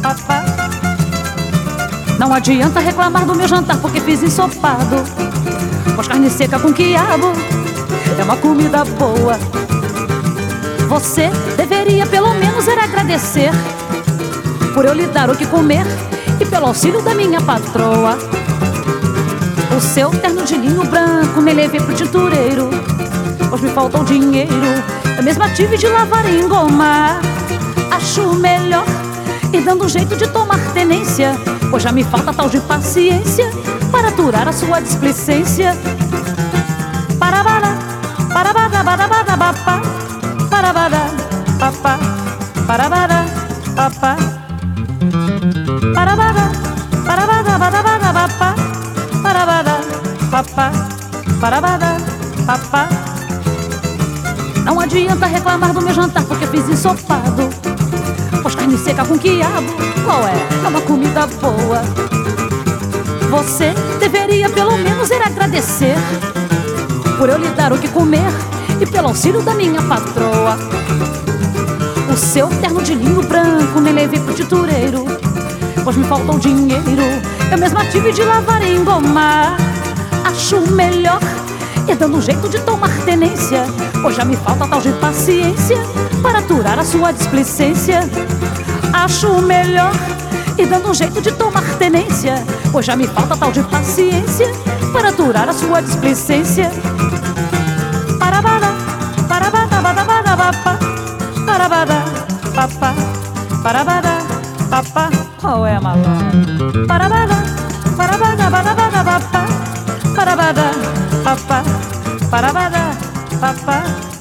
papá. Não adianta reclamar do meu jantar porque fiz ensopado, pois carne seca com quiabo é uma comida boa. Você deveria pelo menos ir agradecer por eu lhe dar o que comer e pelo auxílio da minha patroa. O seu terno de linho branco me levei pro tintureiro, pois me faltou dinheiro. Eu mesma tive de lavar e engomar. Acho melhor ir dando um jeito de tomar tenência, pois já me falta tal de paciência para aturar a sua displicência. Parabara, parabara, parabara, papá. Parabara, papá. Parabara, papá. Parabara, parabara, parabara, papá. Parabara, papá. Parabara, papá. Não adianta reclamar do meu jantar porque fiz ensopado, pois carne seca com quiabo, qual é? É uma comida boa. Você deveria pelo menos ir agradecer por eu lhe dar o que comer e pelo auxílio da minha patroa. O seu terno de linho branco me levei pro tintureiro, pois me faltou dinheiro. Eu mesma tive de lavar e engomar. Acho melhor ir dando um jeito de tomar tenência, pois já me falta tal de paciência para aturar a sua displicência. Acho melhor ir dando um jeito de tomar tenência, pois já me falta tal de paciência para aturar a sua displicência. Parabara, parabara, parabara, papá. Parabara, papá. Parabara, papá. Qual é, malandro? Parabara, parabara, parabara, papá. Parabara, papá. Parabara, papá.